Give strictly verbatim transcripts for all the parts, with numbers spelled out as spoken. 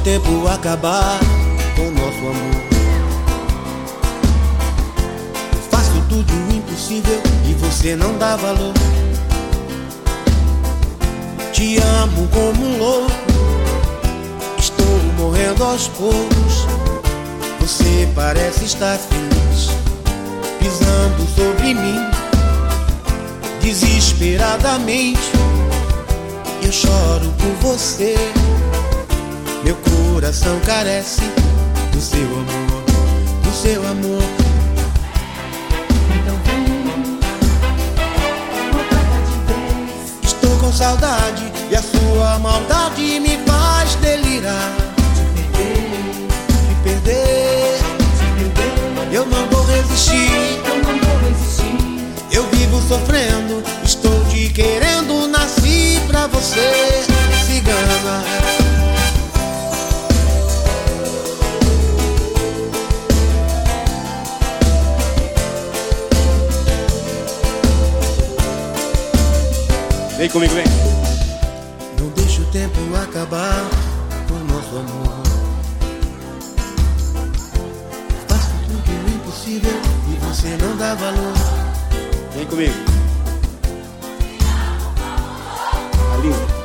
tempo acabar com nosso amor. Eu faço tudo o impossível e você não dá valor. Te amo como um louco, estou morrendo aos poucos. Você parece estar feliz, pisando sobre mim desesperadamente. Eu choro por você, meu coração carece do seu amor, do seu amor. Então vem, volta de vez. Estou com saudade e a sua maldade me faz delirar. Te perder, Me perder, te perder. eu não vou resistir. Eu não vou resistir. Eu vivo sofrendo, estou te querendo, nasci pra você, cigana. Vem comigo, vem. Não deixe o tempo acabar com nosso amor. Faço tudo o impossível e você não dá valor. Vem comigo. Tá lindo.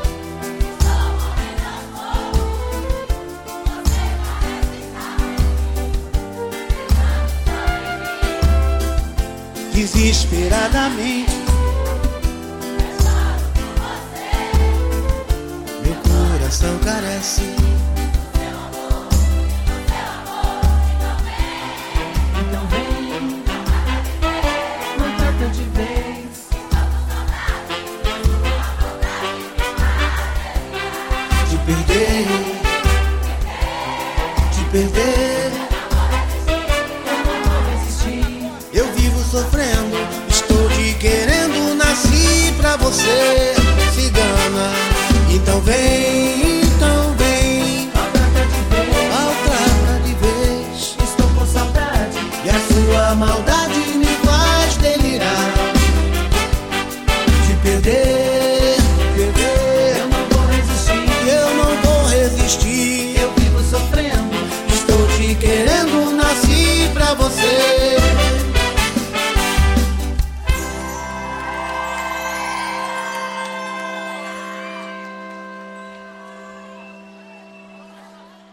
Desesperadamente meu coração carece. Então vem, volta de vez. Te perder, te perder.